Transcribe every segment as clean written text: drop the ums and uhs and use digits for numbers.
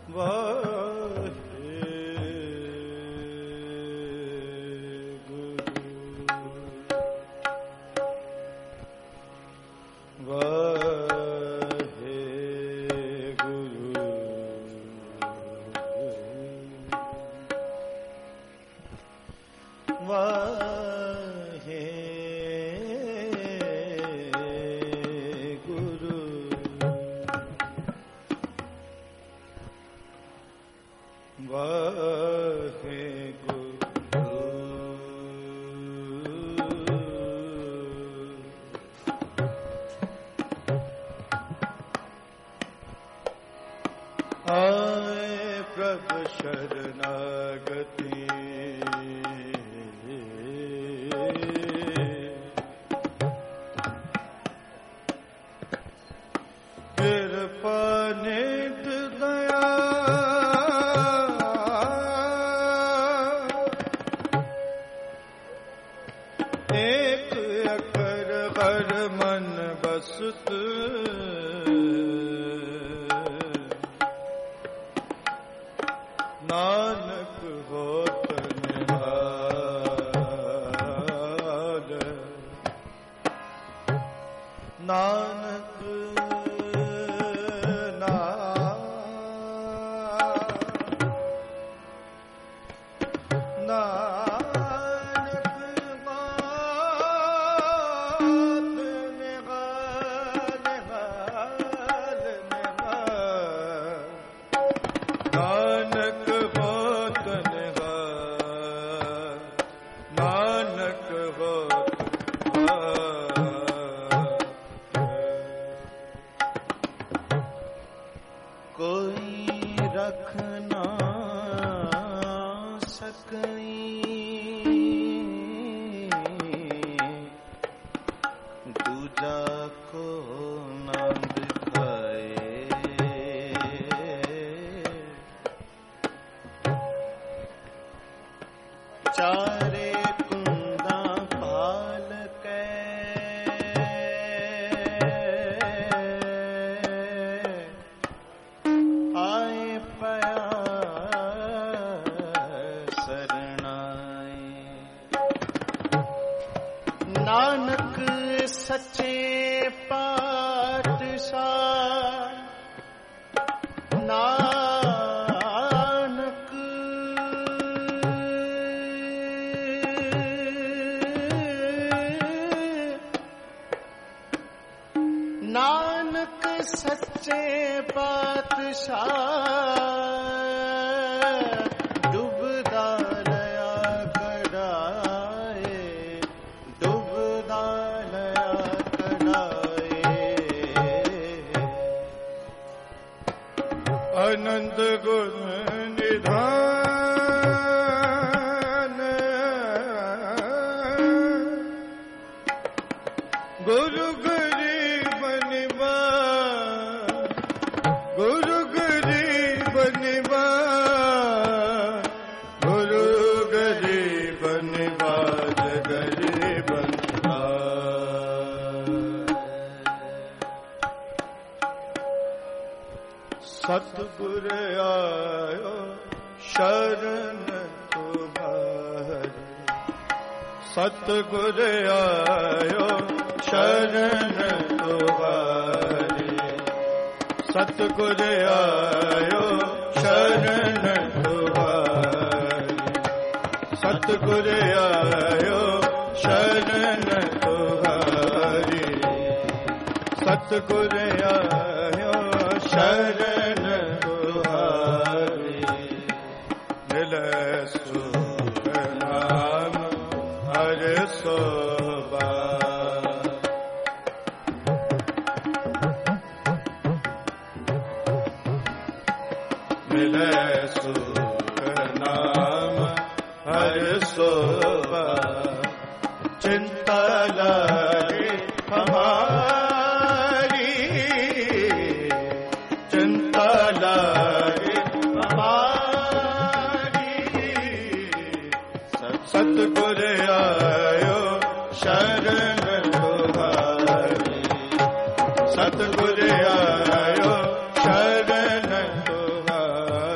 सतगुर आयो शरण तुम्हारी।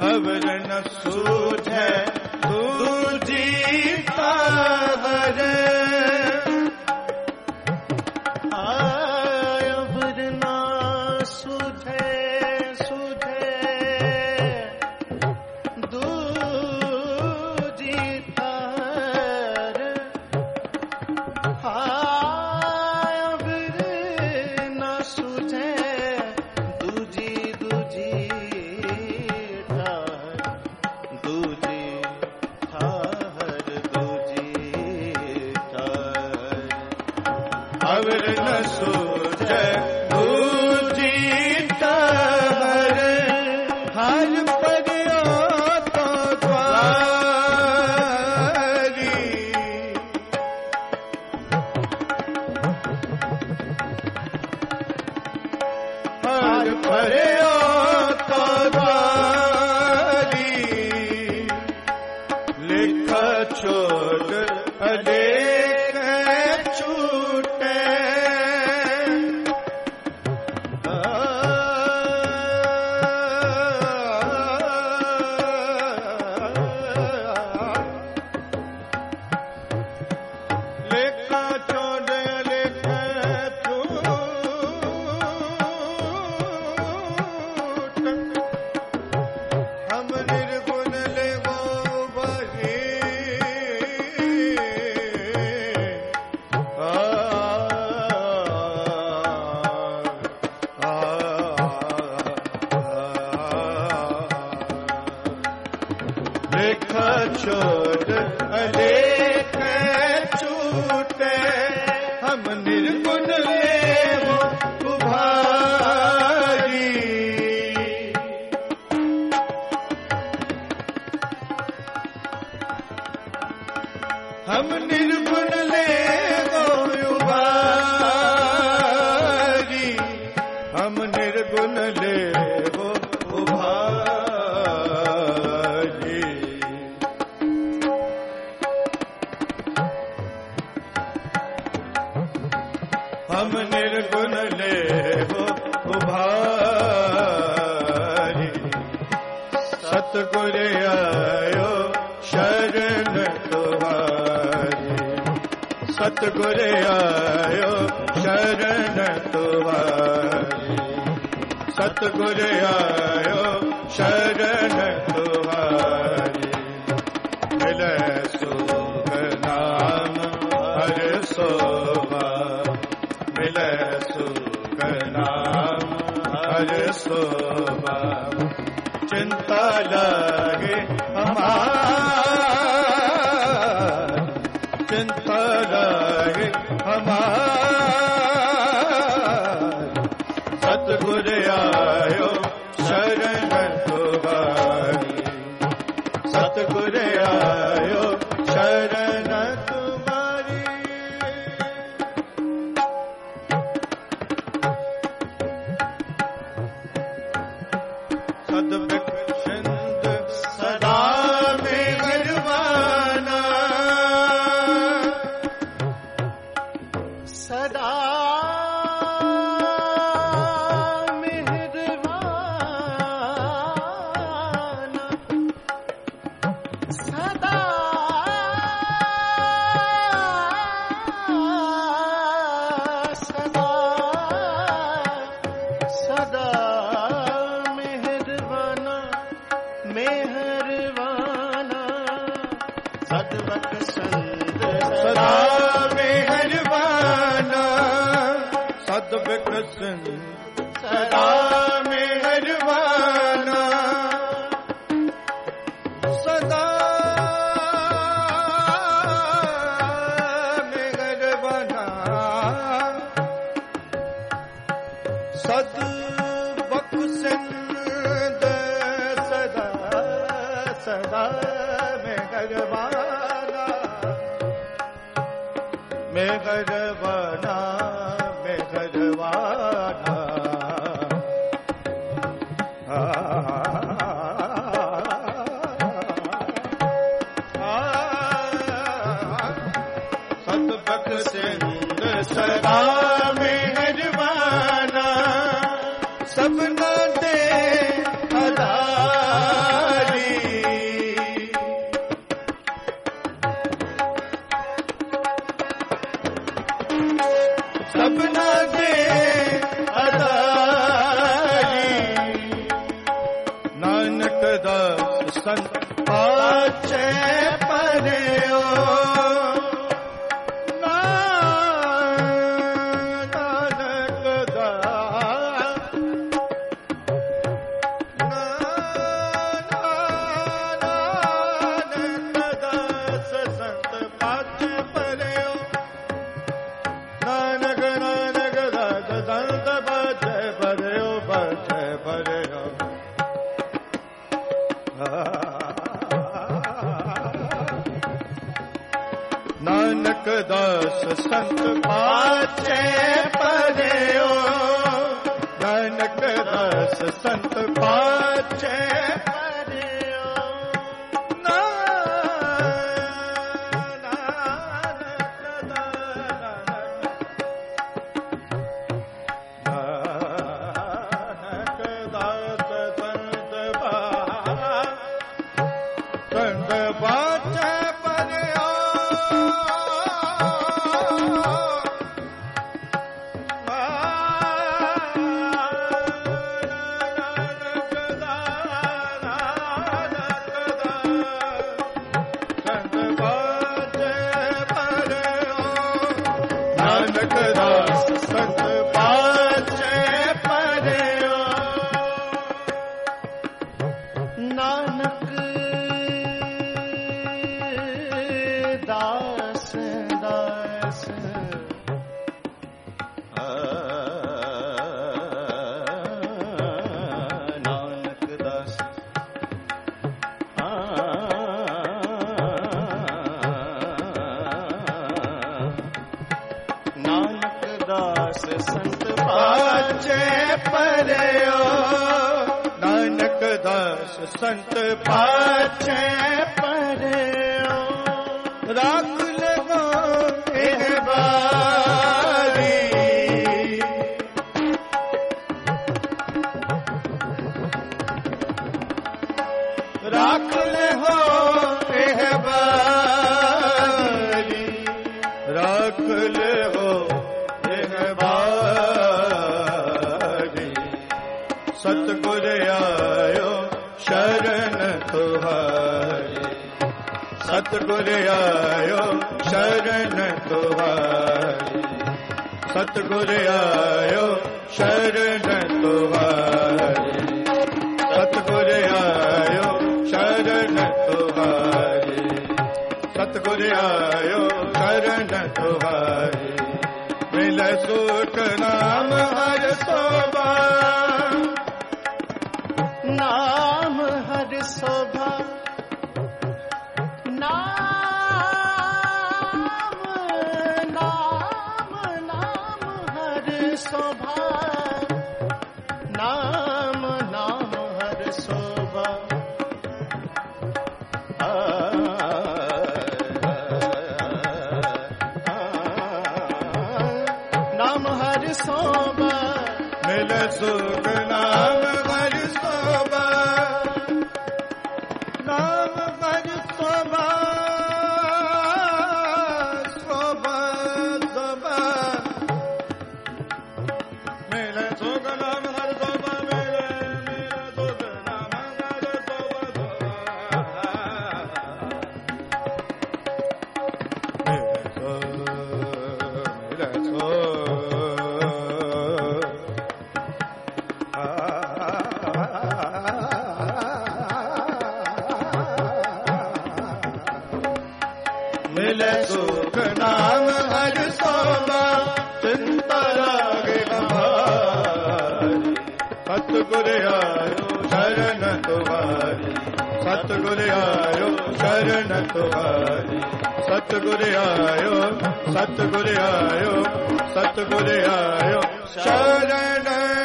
अवर न सूझे दूजी तावर अवर न सूझे सतगुर आयो शरण तुम्हारी, सतगुर आयो शरण तुम्हारी। मिले सुख नाम हर सोवा, मिले सुख नाम हर सोवा। चिंता लगे हमार, चिंता लगे हमार। सतगुर आयो शरण तुम्हारी, सतगुर आयो शरण तुम्हारी। सद्बख्शिंद सदा मेहरबाना, सदा मेहरबाना, सदा सदा सदा मेहरबाना, मेहरबाना। सद्बख्शिंद सदा मेहरबाना, सद्बख्शिंद सदा मेहरबाना। सदा मेहरबाना, सद्बख्शिंद सदा सदा मेहरबाना, मेहरबाना मेहरबाना। सद्बख्शिंद सदा मेहरबाना, सबना दे आधार। ਸੰਤ ਪਾਛੇ ਪਰਿਓ ਨਾਨਕ ਦਾਸ ਸੰਤ ਪਾਛੇ ਪਰਿਓ ਨਾਨਕ ਦਾਸ ਸੰਤ ਪਾਛੇ ਪਰਿਓ ਸੰਤ ਪਾਛੇ ਪਰਿਓ ਰੱਖ ਲਵੋ ਇਹ ਬਾਰੀ ਰੱਖ ਲਵੋ ਇਹ ਬਾਰੀ ਰੱਖ ਲਵੋ ਇਹ ਬਾਰੀ ਸਤਿਗੁਰ ਆਇਓ ਸ਼ਰਨ ਤੁਹਾਰੀ ਸਤਿਗੁਰ ਆਇਓ ਸ਼ਰਨ ਤੁਹਾਰੀ ਸਤਿਗੁਰ ਆਇਓ ਸ਼ਰਨ ਤੁਹਾਰੀ ਸਤਿਗੁਰ ਆਇਓ ਸ਼ਰਨ ਤੁਹਾਰੀ ਸਤਿਗੁਰ ਆਇਓ ਸ਼ਰਨ ਤੁਹਾਰੀ ਮਿਲੈ ਸੁਖ ਨਾਮ ਹਰਿ ਸੋਭਾ ਨਾਮ ਹਰਿ ਸੋਭਾ ਨਾਮ ਹਰਿ ਸੋਭਾ ਨਾਮ ਹਰਿ ਸੋਭਾ ਨਾਮ ਹਰਿ ਸੋਭਾ ਮਿਲੈ ਸੁਖ ਨਾਮ ਹਰਿ ਸੋਭਾ ਨਾਮ ਹਰਿ ਸੋਭਾ ਸੋਭਾ ਸੋਭਾ ਮਿਲੈ ਸੁਖ ਨਾਮ ਹਰਿ ਸੋਭਾ ਮਿਲੈ ਸੁਖ ਨਾਮ ਹਰਿ ਸੋਭਾ ਮਿਲੈ ਸੋ ਮਿਲੈ ਸੁਖ ਨਾਮ ਹਰਿ ਸੋਭਾ ਚਿੰਤਾ ਲਾਗੇ ਹਮਾਰੀ ਸਤਿਗੁਰ ਆਇਓ ਸ਼ਰਨ ਤੁਹਾਰੀ ਸਤਿਗੁਰ ਆਇਓ ਸ਼ਰਨ ਤੁਹਾਰੀ ਸਤਿਗੁਰ ਆਇਓ ਸਤਿਗੁਰ ਆਇਓ ਸਤਿਗੁਰ ਆਇਓ ਸ਼ਰਨ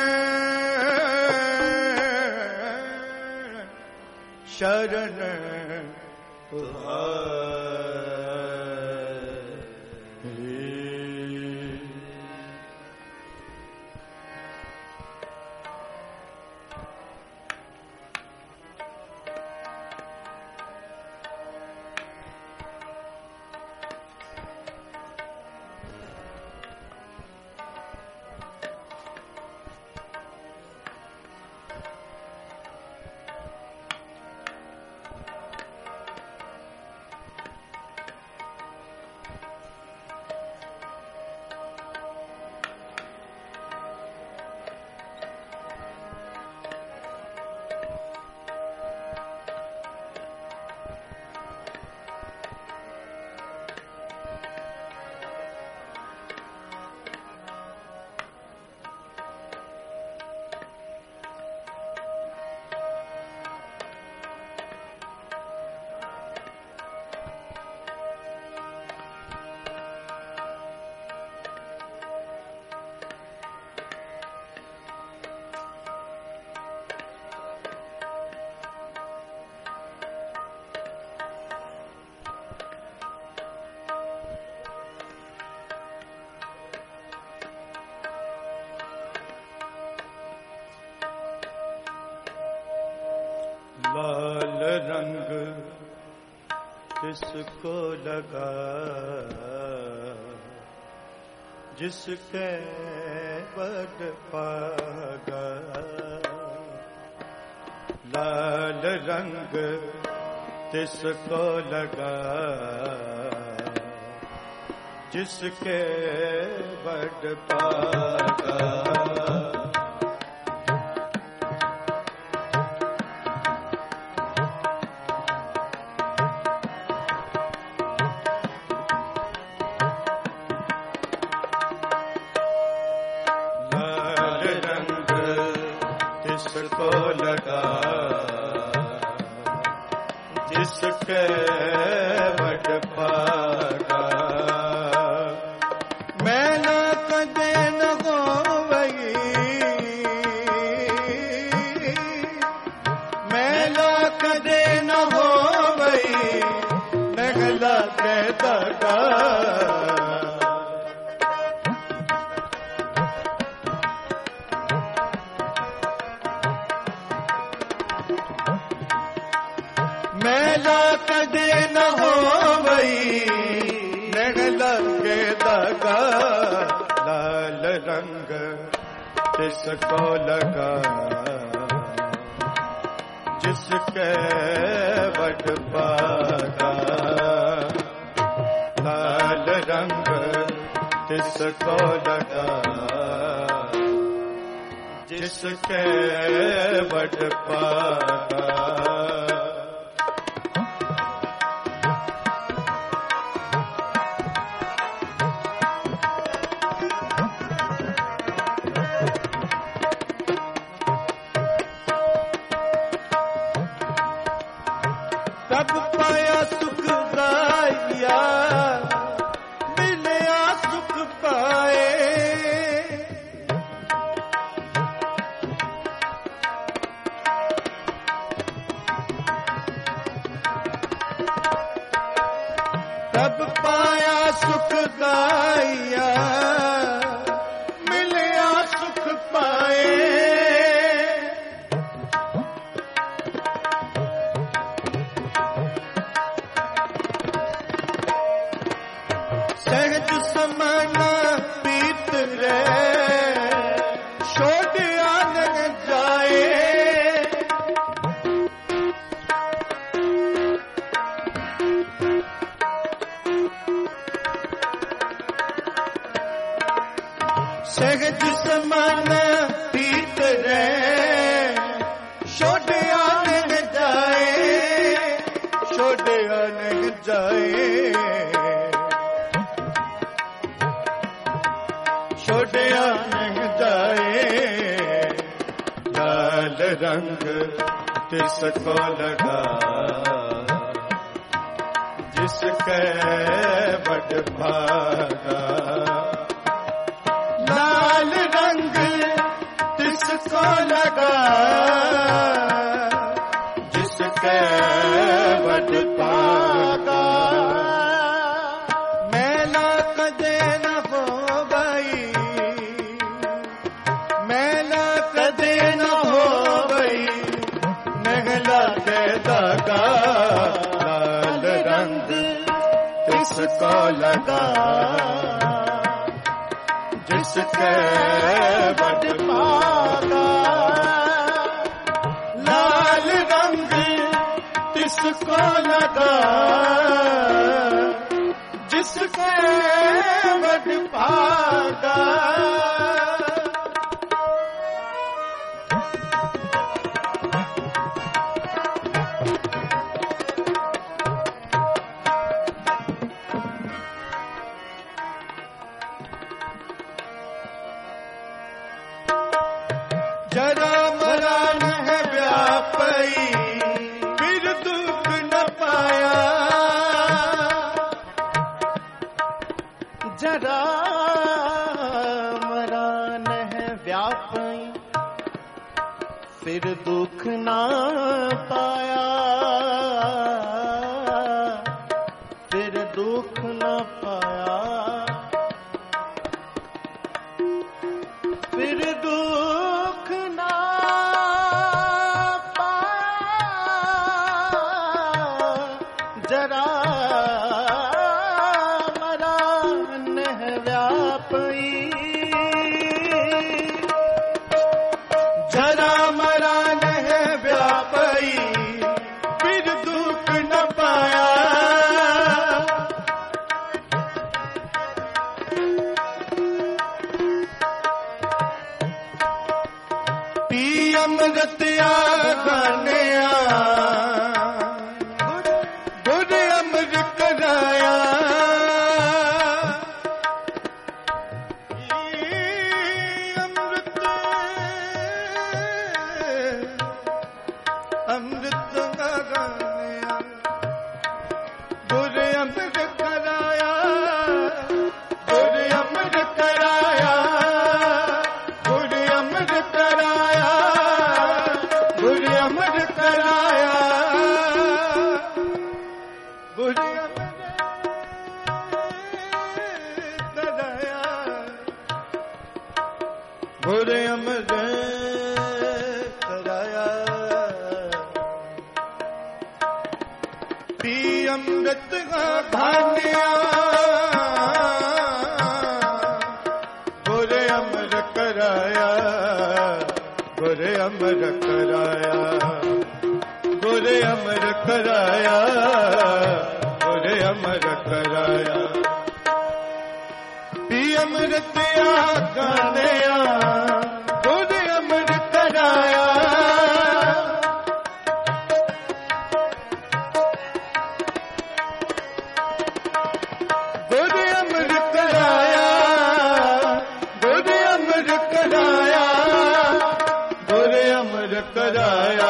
ਸ਼ਰਨ ਤੁਹਾਰੀ लाल रंग किसको लगा जिसके बद पागा। लाल रंग किसको लगा जिसके बद पागा। जिसको लगा जिसके बट पागा। मैला कदे न होवई मैला कदे न होवई नगला के दगा। मैला कदे न होवई नगला के दगा। लाल रंग किसको लगा जिसके बट पागा। लाल रंग किसको लगा जिसके बट पागा। तब पाया सुख दाया मिलया सुख पाए। तब पाया सुख दाया मिलया सुख पाए। सहज समाना पीत रे छोड़िया न जाए। सहज समाना पीत रे छोड़िया न जाए। छोड़िया न जाए छोड़िया नहीं जाए। लाल रंग किसको लगा जिसके बट पागा। लाल रंग किसको लगा जिसके बट पागा। मैला कदे न होवई मैला कदे न होवई नगला के दगा। लाल रंग किसको लगा जिसके बट पागा। लाल रंग किसको लगा जिसके बट पागा। जरा मरा न व्यापई फिर दुख न पाया। जरा मरा न व्यापई फिर दुख न पाया। फिर दुख न पाया फिर दुख न पाया। अमर कराया, गुरु अमर कराया, गुरु अमर कराया, पी अमृत का भानिया, गुरु अमर कराया, गुरु अमर कराया, गुरु अमर कराया, गुरु अमर कराया, पी अमृत गानिया, गुरु अमर कराया, गुरु अमर कराया, गुरु अमर कराया, गुरु अमर कराया,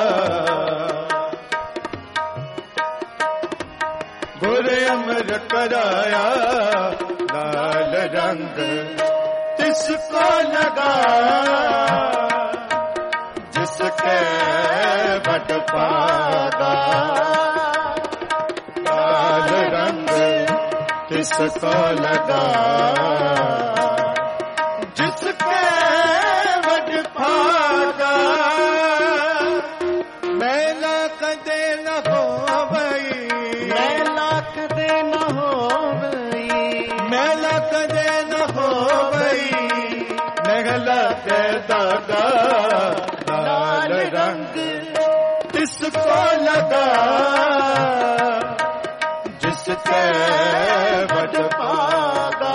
गुरु अमर कराया, लाल रंग तिसको लगा, जिसके बट पागा, लाल रंग तिसको लगा, जिसके बट पागा, मैला कदे न हो भई, मैला कदे न हो गई, मैला कदे न हो भई, नगला के दादा, लाल रंग तिसको लगा, जिसके बट पागा,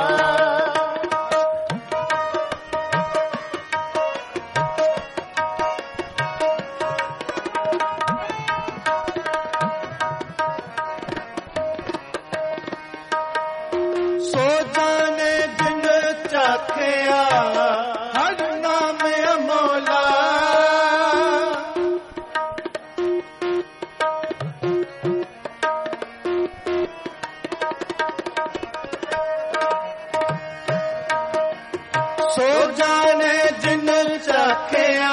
सो जाने जिन चाखिया, हर नाम अमोला, सो जाने जिन चाखिया,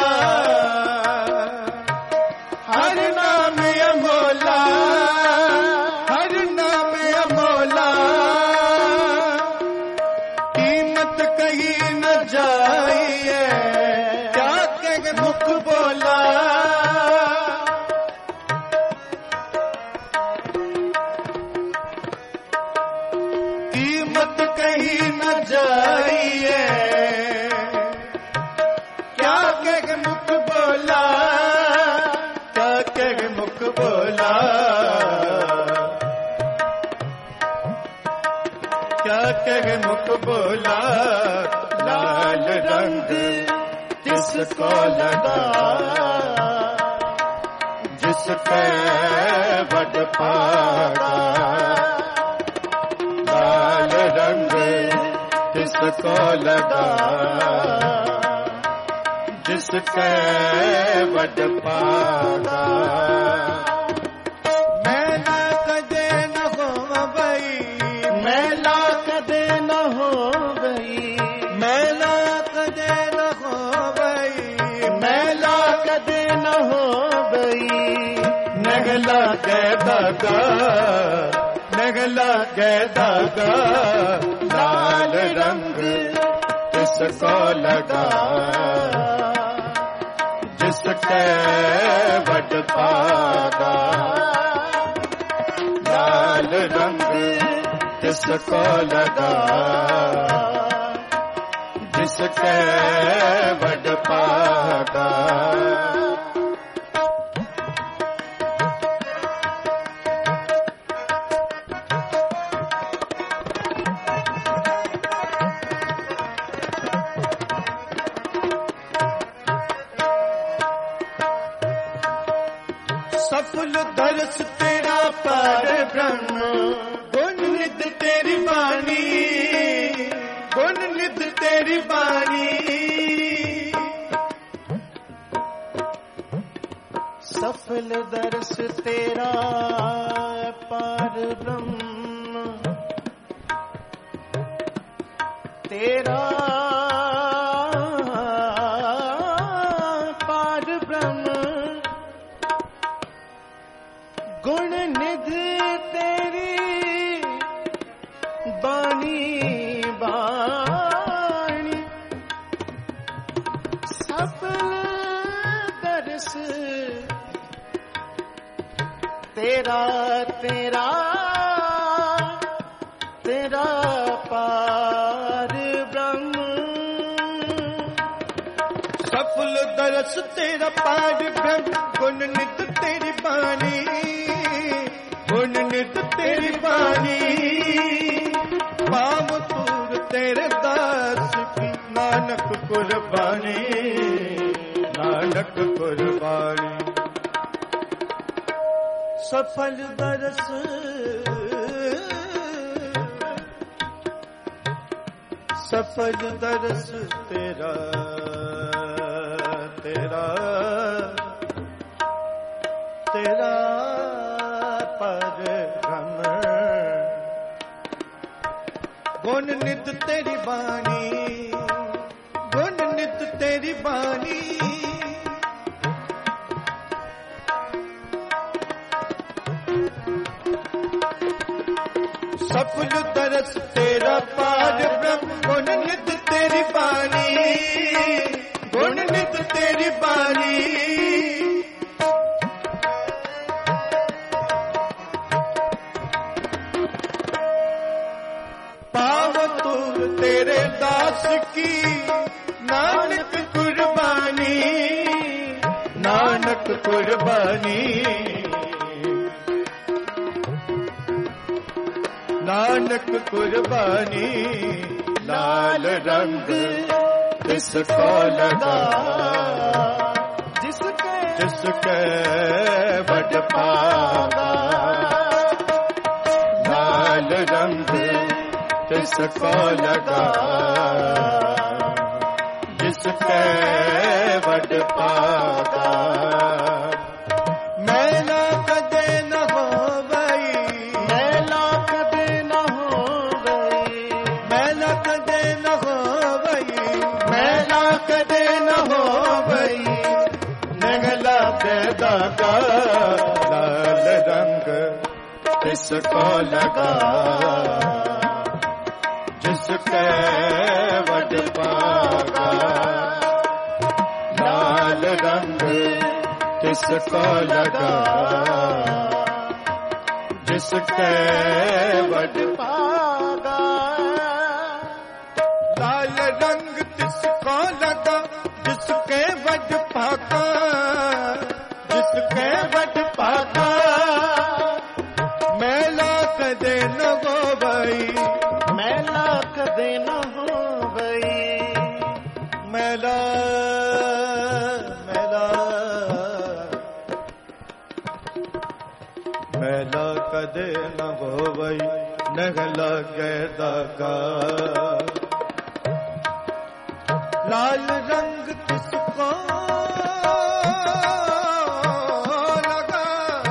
हर नाम अमोला, हर नाम अमोला, कीमत कही न जाइए, क्या के मुख बोला, कीमत कही न जाइए, क्या के मुख बोला, क्या के मुख बोला, क्या के मुख बोला, लाल रंग जिसको लगा, जिसके बट पागा, लाल रंग जिसको लगा, जिसके बट पागा, मैला कदे न हो भई, मैला कदे न हो गई, मैला कदे न हो भई, मैला कदे न हो गई, नगला के दागा, नगला के दागा, लाल रंग किसको लगा, जिसके बट पागा, लाल रंग किसको लगा, जिसके बट पागा, सफल दर्श तेरा पार ब्रह्म, गुण निध तेरी बानी, गुण निध तेरी बानी, सफल दर्श तेरा पार ब्रह्म, तेरा पार ब्रह्म, गुण निधि तेरी बानी बाणी सफल दर्श तेरा तेरा तेरा पार ब्रह्म सफल दरस तेरा पार ब्रह्म गुण नित तेरी बानी गुण नित तेरी बानी पाव तूर तेरे दास की नानक कुर्बानी नानक कुर्बानी सफल दरस सफल दरस तेरा तेरा तेरा परम गुण नित तेरी बानी गुण नित तेरी बानी सफल दरस तेरा पार ब्रह्म गुण नित तेरी बानी गुण नित तेरी बानी पाव तूर तेरे दास की नानक कुर्बानी नानक कुर्बानी नानक कुर्बानी लाल रंग जिसको लगा जिसके बड़ पागा लाल रंग जिसको लगा जिसके बड़ पागा मैला कदे न हो गई मैला कदे न हो गई मैला कदे न हो गई मैला कदे न हो गई नगला पैदा का लाल रंग जिसको लगा जिसके वड पागा लाल रंग जिसको लगा जिसके वड पागा लाल रंग जिसको लगा जिसके वड पागा जिसके वड पागा मैला कदे न हो गई मैला कदे न हो गई मैला मैला मैला कदे न हो गई नगला गैदा का लाल रंग किसको लगा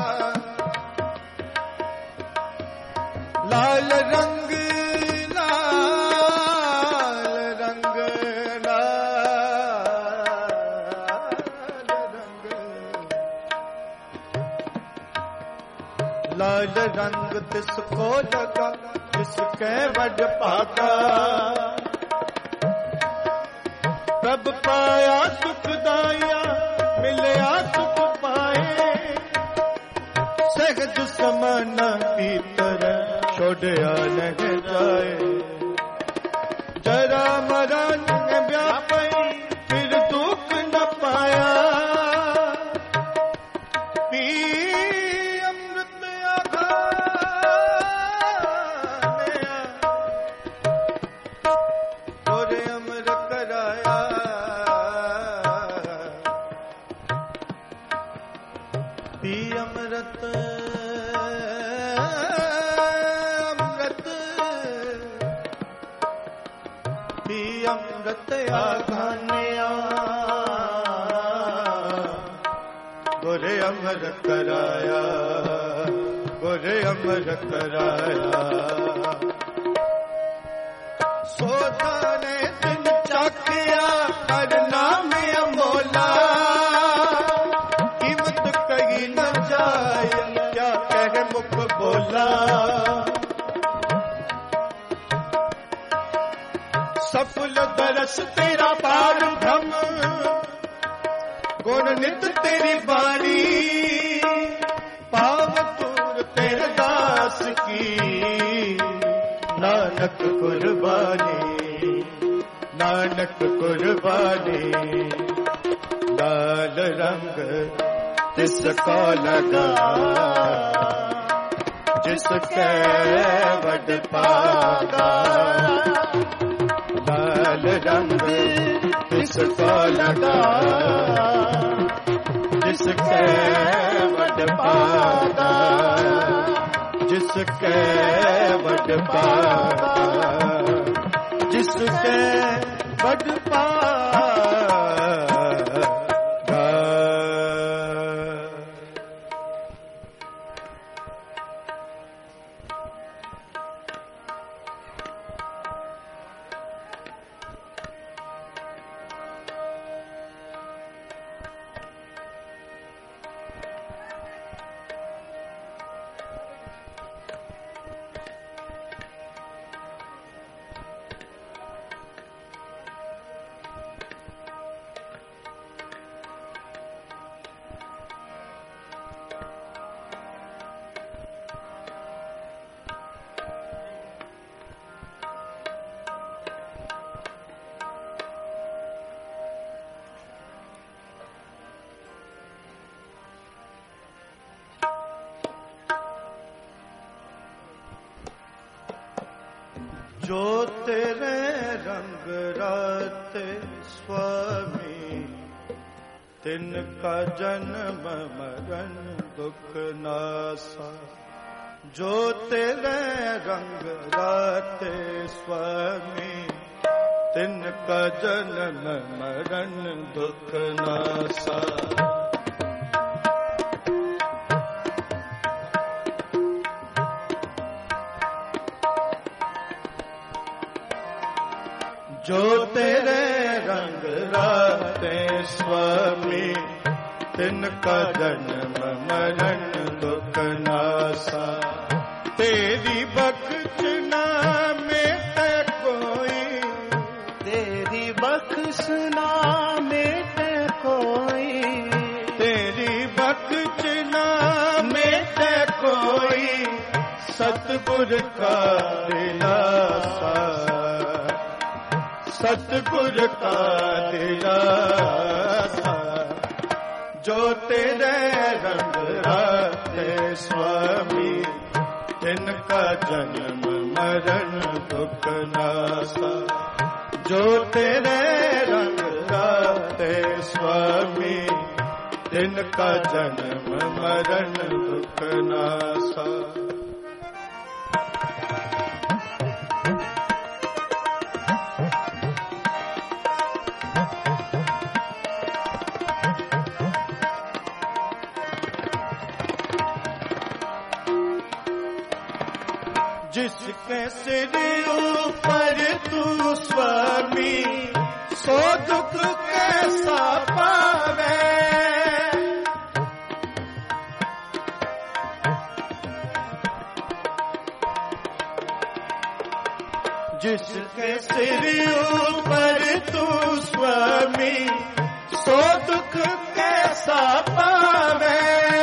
लाल रंग लाल रंग लाल रंग तिसको लगा जिसके वड पागा प्रभ पाया सुखदाया मिलया सुख पाए सहज समाना भीतर छोड़या नहीं जाए जरा मरा न व्यापी फिर दुख न पाया पी अमृत आघाया गोरे अमर कराया पी अमृत अमृत आघानिया गोरे अमर कराया गोरे अमर कराया सोता ने दिन चाखिया हर नाम अमोला कीमत कही न जाए क्या मुख बोला, सफल दरस तेरा पार ब्रह्म, गुण नित तेरी बाणी, पावतूर तेरे दास की, नानक कुर्बानी, नानक कुर्बानी। लाल रंग तिसको लगा, जिसके वड पागा, लाल रंग तिसको लगा, जिसके वड पागा, जिसके वड पागा, जिसके वड पागा। जो तेरे रंग राते स्वामी, तिनका जन्म मरण दुख नासा। जो तेरे रंग राते स्वामी, तिनका जन्म मरण दुख नासा। जो तेरे रंग राते स्वामी, तिनका जन्म मरण दुख नासा। तेरी बख्शना मेटे कोई, तेरी बख्शना मेटे कोई, तेरी बख्शना मेटे कोई, सतगुर का दिलासा, सतगुर का दिलासा। जो तेरे रंग राते स्वामी, तिनका जन्म मरण दुख नासा। जो तेरे रंग राते स्वामी, तिनका जन्म मरण दुख नासा। जिसके सिर ऊपर तू स्वामी, सो दुख कैसा पावे। जिसके सिर ऊपर तू स्वामी, सो दुख कैसा पावे।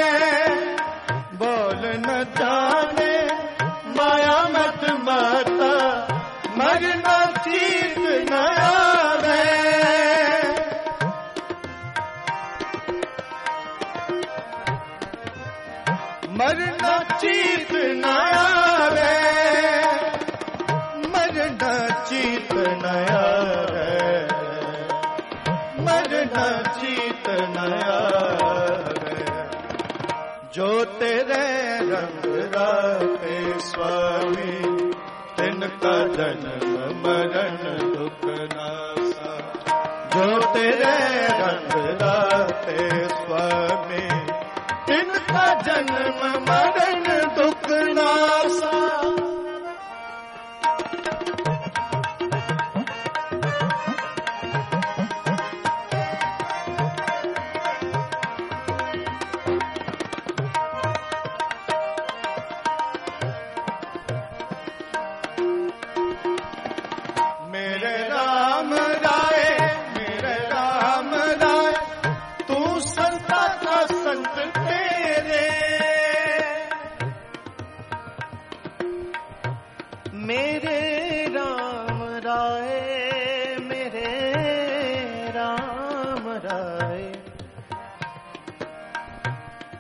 बोल न जाने माया मत माता, मरना चीत न आवे। मरना चीत न आवे, मरना चीत न आवे, मरना चीत न आवे। जो तेरे रंग राते स्वामी, तिनका जन्म मरण दुख नासा। जो तेरे रंग राते स्वामी, तिनका जन्म मरण दुख नासा।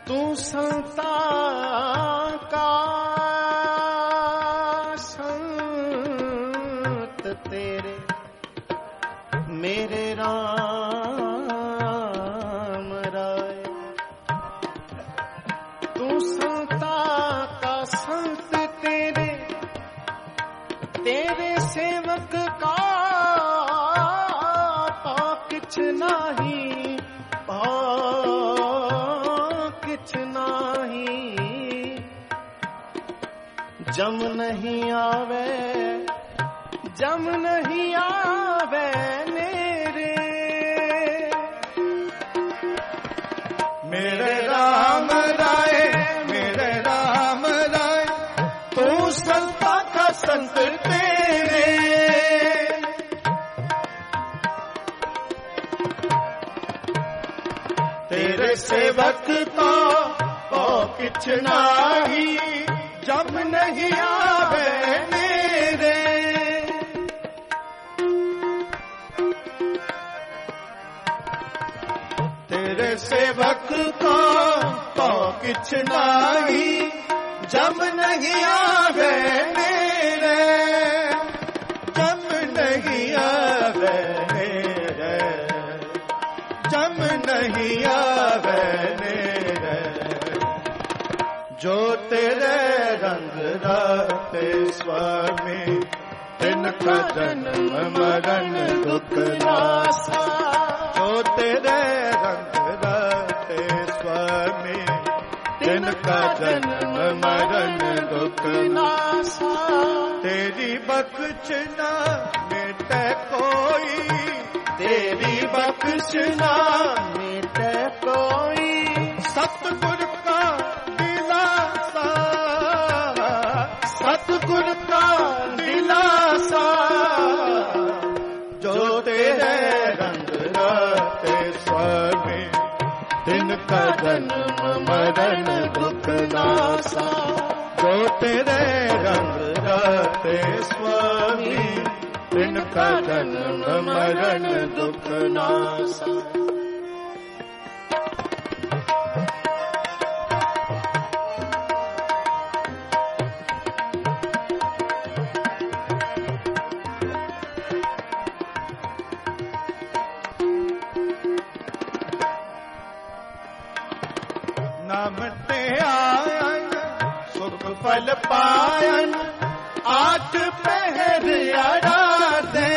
तू संता का संत तेरे मेरे राम राय। तू संता का संत तेरे तेरे सेवक का किछ नाही किछ नाही। जम नहीं आवे जम नहीं आवे मेरे मेरे राम राय मेरे राम राय तू संता का संत तेरे तेरे सेवक को किछ नाही जम नहीं आवे मेरे। तेरे सेवक को किछ नाही जम नहीं आवे मेरे जम नहीं आवे मेरे जम नहीं आवे मेरे। जो तेरे रंग राते स्वामी तिनका जन्म मरण दुख नासा। जो तेरे रंग राते स्वामी तिनका जन्म मरण दुख नासा। तेरी बख्शना मिटे कोई तेरी बख्शना मिटे कोई सतगुर का दिलासा सतगुर का दिलासा। जो तेरे रंग राते स्वामी तिनका जन्म मरण दुख नासा। जो तेरे रंग राते स्वामी तिनका जन्म मरण दुख नासा। नाम ते आयन सुख फल पायन आठ पहर आराधे।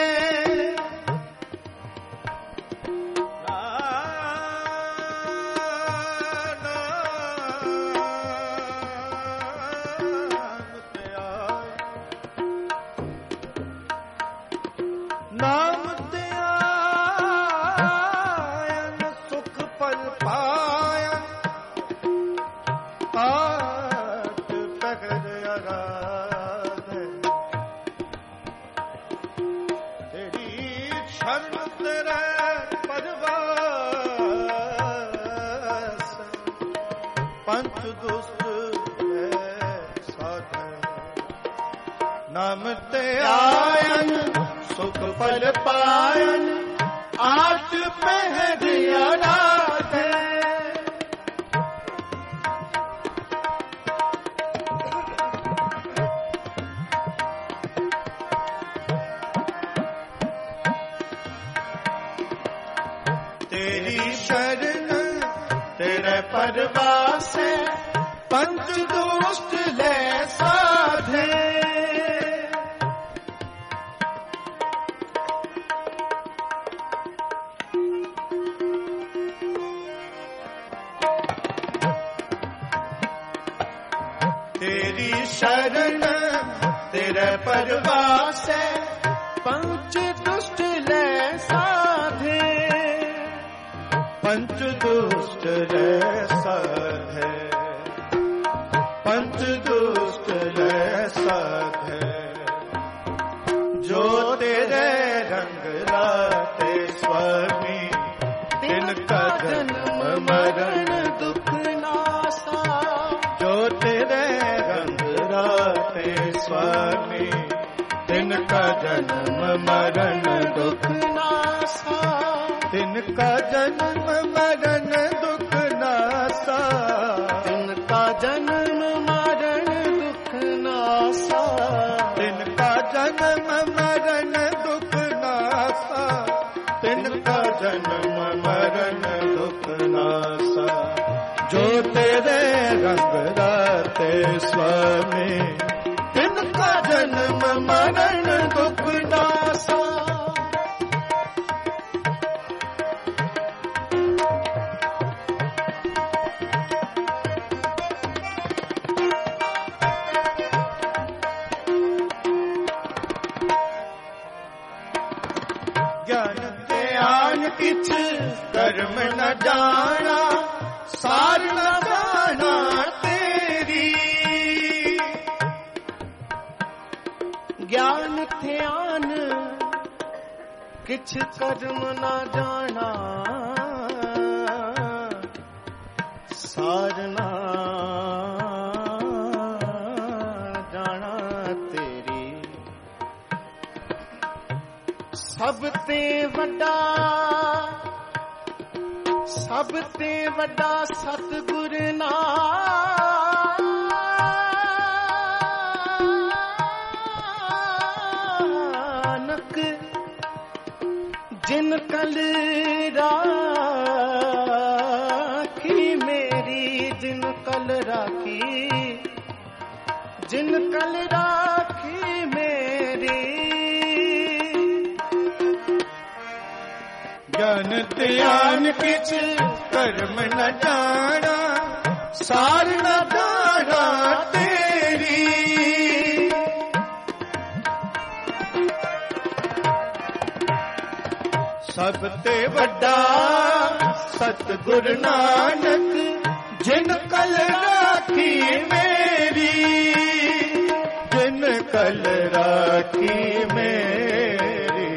नाम ते आयन सुख फल पायन आठ पहर आराधे। तेरी शरण तेरे परवास पंच दुष्ट साधे। नाम ते आयन सुख फल पायन आठ पहर आराधे। तेरी शरण तेरे परवास पंच दुष्ट ले साधे। तेरी शरण तेरे परवास पंच दुष्ट ले साधे। पंच दुष्ट ले साधे पंच दुष्ट ले साधे। जो तेरे रंग राते स्वामी तिनका जन्म मरण दुख नासा। जो तेरे रंग राते स्वामी तिनका जन्म मरण दुख नासा। तिनका जन्म मरण दुख नासा। जन्म मरण दुख नासा, तिनका जन्म मरण दुख नासा, तिनका जन्म मरण दुख नासा। जो तेरे रंग राते स्वामी, तिनका जन्म मरण दुख नासा। ज्ञान ज्ञान किछ कर्म न जाना, सार न जाना तेरी। ज्ञान ध्यान किछ कर्म न जाना, सार न जाना तेरी। सब ते वड्डा, सब ते वड्डा सतगुर नानक, जिन कल राखी मेरी, जिन कल राखी, जिन कल राखी मेरी। ज्ञान ध्यान किछ कर्म न जाना, सार न जाना तेरी। सब ते वड्डा सतगुर नानक, जिन कल राखी मेरी, जिन कल राखी मेरी।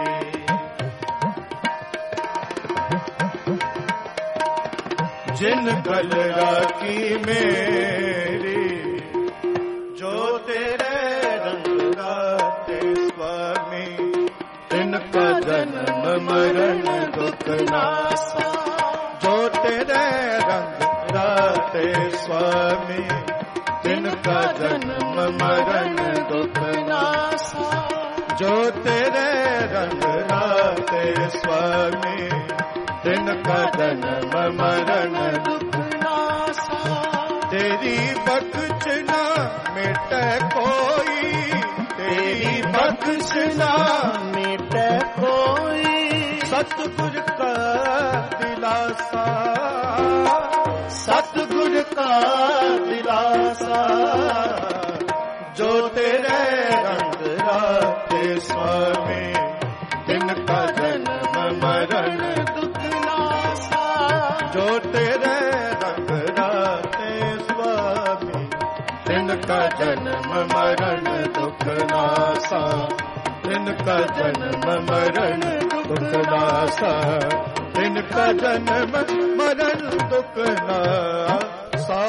जिन कल राखी मेरी। जो तेरे रंग राते स्वामी, तिनका जन्म मरण दुख नासा। जो तेरे रंग राते स्वामी, तिनका जन्म मरण दुख नासा। जो तेरे रंग राते स्वामी, तिनका जन्म मरण दुख नासा। तेरी बख्शना मिटे कोई, तेरी बख्शना मिटे कोई। सतगुर का दिलासा, सतगुर का दिलासा। जो तेरे रंग राते स्वामी, तिनका जन्म मरण दुख नासा। जो तेरे रंग राते स्वामी, तिनका जन्म मरण दुख नासा। तिनका जन्म मरण दुख नासा। तिनका जन्म मरण दुख नासा।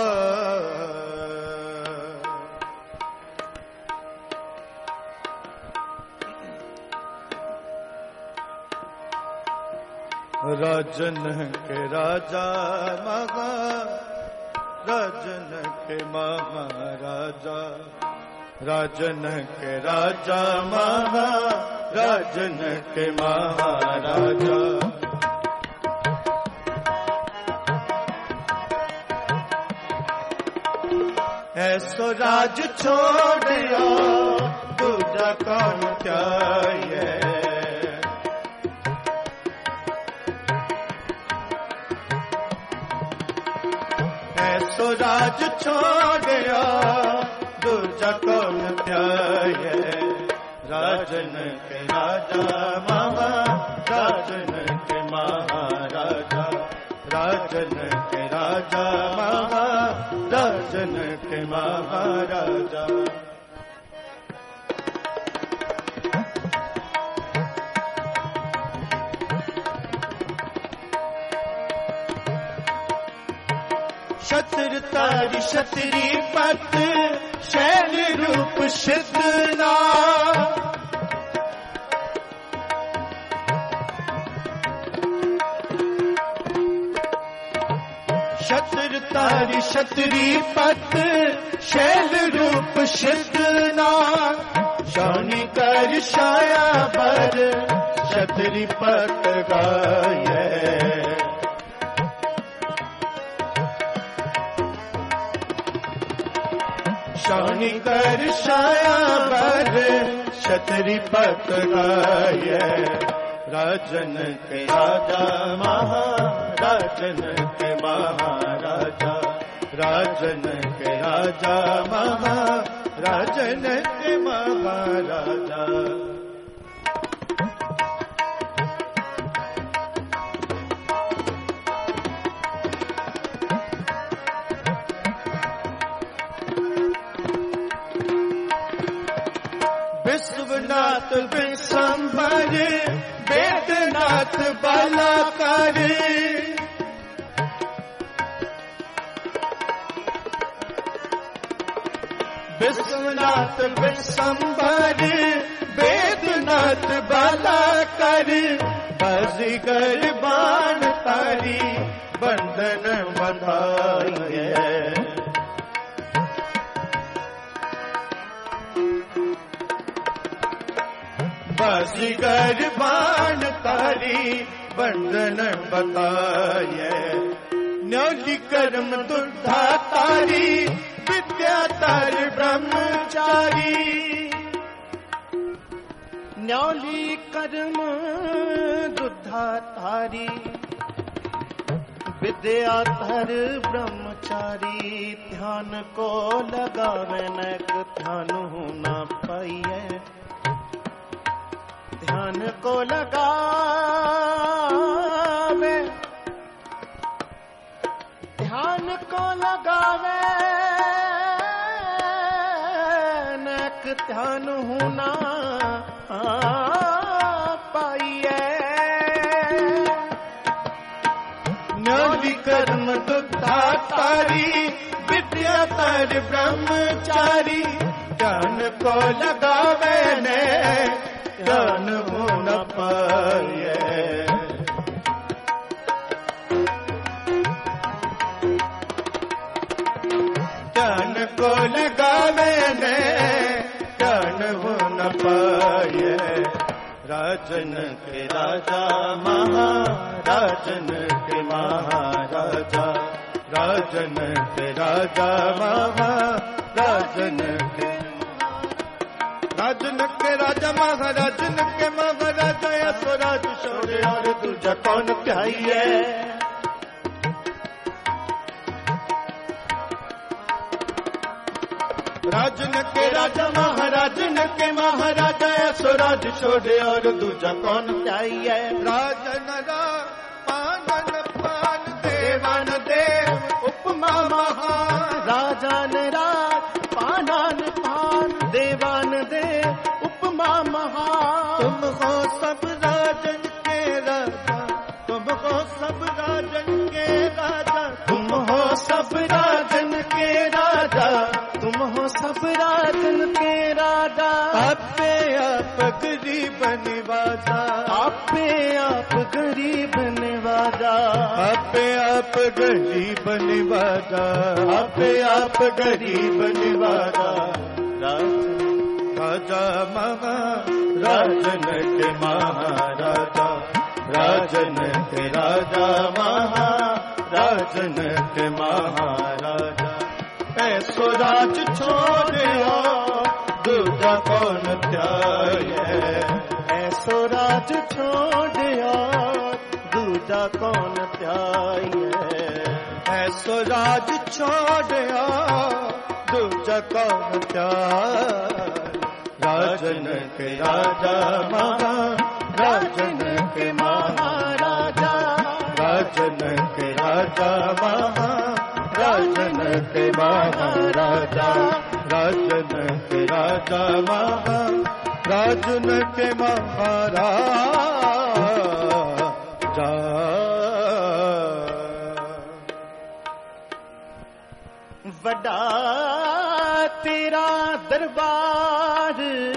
राजन के राजा महा, राजन के महाराजा। राजन के राजा महा, राजन के महाराजा। ऐसो राज छोड़ियो, दूजा कौन त्याये। ऐसो राज छोड़ियो, दूजा कौन त्याये। राजन के राजा महा, राजन के महाराजा। राजन के राजा महा, राजन के महाराजा। छत्र तारी छतरी पत, शैल रूप सिद्धना। छत्र तारी छतरी पत शैल रूप शिदना शानी कर छाया बर छतरी पत गाये शानी कर छाया बर छतरी पत गाये राजन के राजा महाराजन के महाराजा राजन के राजा महाराजन के महाराजा विश्वनाथ विश्वंभर वेदनाथ बालाकार विश्वनाथ विश्वंभर वेदनाथ बालाकार बाजीगर बाण तारी बंधन बंधाइए बाजीगर बाण तारी बंधन बताये न्योली कर्म दुर्धा तारी विद्या तार ब्रह्मचारी न्योली कर्म दुर्धा तारी विद्या तार ब्रह्मचारी ध्यान को लगावे नक ध्यान होना पाइए ध्यान को लगावे ध्यान को लगावे नक ध्यान होना पाइए न्योली कर्म दुर्धा तारी विद्या तार ब्रह्मचारी ध्यान को लगावे ने ध्यान हो न पाए ध्यान को लगावे ने ध्यान हो न पाए राजन के राजा महाराजन के महाराजा राजन के राजा महाराजन के राजन के राजा महाराजन के महाराजा स्वराज शौर्य और दूजा कौन प्याइए राजन के राजा महाराजन के महाराजा स्वराज शौर्य और दूजा कौन प्याइए राजन पानन पान देवान देव उपमा महान राजन राज पानन पान देवान दे उपमा महान तुम हो सब राजन के राजा तुम हो सब राजन के राजा तुम हो सब राजन के राजा तुम हो सब राजन के राजा आपे आप गरीब निवाजा आपे आप गरीब निवाजा आपे आप गरीब निवाजा आपे आप गरीब निवाजा राजा महाराजन के महाराजा राजन के राजा महाराजन के महाराजा ऐसो राज छोड़ो दूजा कौन त्यागे ऐसो राज छोड़ो दूजा कौन त्यागे ऐसो राज छोड़ो दूजा कौन त्यागे राजन के राजा महाराजन के महाराजा राजन के राजा महाराजन के महाराजा राजन के राजा महाराजन के महाराजा बड़ा तेरा दरबार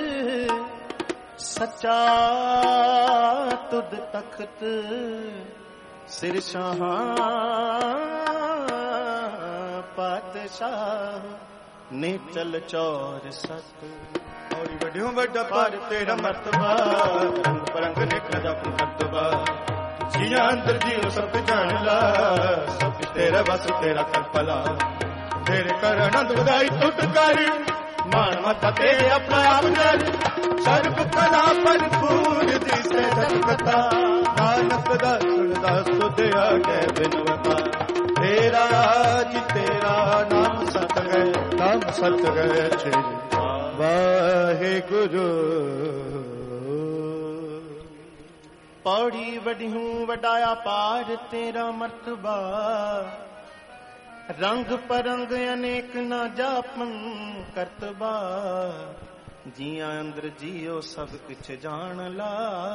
सच्चा तुद तख्त सिर शाहां ਪਾਤਸ਼ਾਹ ਨੀਚਲ ਚੌਰ ਸਤ ਔਰੀ ਵੱਡਿਓ ਵੱਡਾ ਪਰ ਤੇਰਾ ਮਰਤਬਾ ਰੰਗ ਪਰੰਗ ਨਿਕਲ ਜਾ ਮਰਤਬਾ ਜੀਆਂ ਅੰਦਰ ਜੀਉ ਸਭ ਜਾਣ ਲਾ ਸਭ ਤੇਰਾ ਬਸ ਤੇਰਾ ਕਰਪਲਾ ਤੇਰੇ ਕਰ ਆਨੰਦ ਵਧਾਈ ਟੁੱਟ ਕਰ ਮਾਨ ਮਤਾ ਤੇਰੇ ਆਪਣਾ ਆਪ ਕਰ ਸਰਬ ਕਲਾ ਭਰਪੂਰ ਦਿਸੇ ਜਗਤਾ ਨਾਨਕ ਦਾ ਸੁਣਦਾ ਸੁਧਿਆ ਗੈ ਬਿਨਵਤਾ ਤੇਰਾ ਜੀ ਤੇਰਾ ਨਾਮ ਸਤ ਗਏ ਛੇ ਵਾਹਿਗੁਰੂ ਪੌੜੀ ਵਡਿਹੂੰ ਵਡਾਇਆ ਪਾਰ ਤੇਰਾ ਮਰਤਬਾ ਰੰਗ ਪਰੰਗ ਅਨੇਕ ਨਾ ਜਾਪਨ ਕਰਤਬਾ ਜੀਆਂ ਅੰਦਰ ਜੀਓ ਸਭ ਕੁਛ ਜਾਣ ਲਾ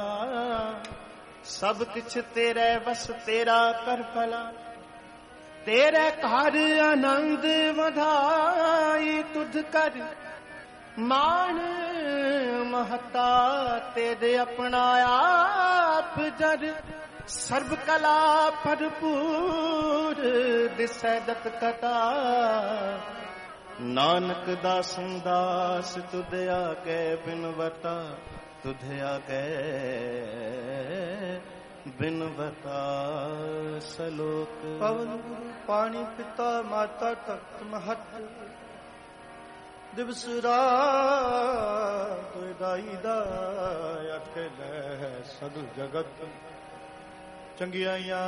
ਸਭ ਕੁਛ ਤੇਰੇ ਵਸ ਤੇਰਾ ਕਰ ਭਲਾ ਤੇਰੇ ਘਰ ਆਨੰਦ ਵਧਾਈ ਤੁਧ ਕਰ ਮਾਣ ਮਹਤਾ ਤੇਰੇ ਆਪਣਾ ਆਪ ਜਰ ਸਰਬ ਕਲਾ ਭਰਪੂਰ ਦਿਸੈ ਦਤ ਕਤਾ ਨਾਨਕ ਦਾਸੰ ਦਾਸ ਤੁਧ ਆਗੇ ਬਿਨਵਤਾ ਤੁਧ ਆਗੇ ਬਿਨਵਤਾ ਸਲੋਕ ਪਵਨ ਗੁਰੂ ਪਾਣੀ ਪਿਤਾ ਮਾਤਾ ਤਖਤ ਮਹਤ ਦਿਵਸ ਰਾਤ ਦਾਈ ਦਾ ਅਕਲ ਸਦ ਜਗਤ ਚੰਗਿਆਈਆਂ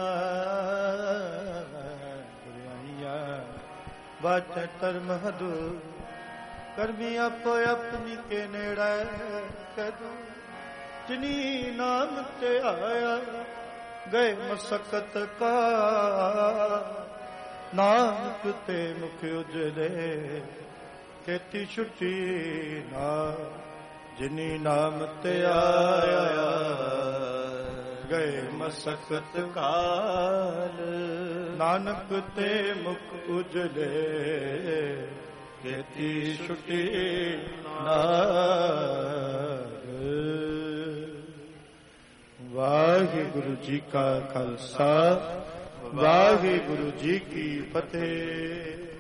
ਬੁਰਾਈਆਂ ਬਾਤ ਧਰਮ ਹਦੂ ਕਰਮੀ ਆਪੋ ਆਪਣੀ ਕੇ ਨੇੜੇ ਕਦੂ ਜਿਨੀ ਨਾਮ ਤੇ ਆਇਆ ਗਏ ਮਸਕਤ ਕਾ ਨਾਨਕ ਤੇ ਮੁਖ ਉਜਲੇ ਕੇਤੀ ਛੁੱਟੀ ਨਾ ਜਿਨੀ ਨਾਮ ਤੇ ਆਇਆ ਗਏ ਮਸਕਤ ਕਾਲ ਨਾਨਕ ਤੇ ਮੁਖ ਉਜਲੇ ਕੇਤੀ ਛੁੱਟੀ ਨਾ ਵਾਹਿਗੁਰੂ ਜੀ ਕਾ ਖਾਲਸਾ ਵਾਹਿਗੁਰੂ ਜੀ ਕੀ ਫਤਿਹ।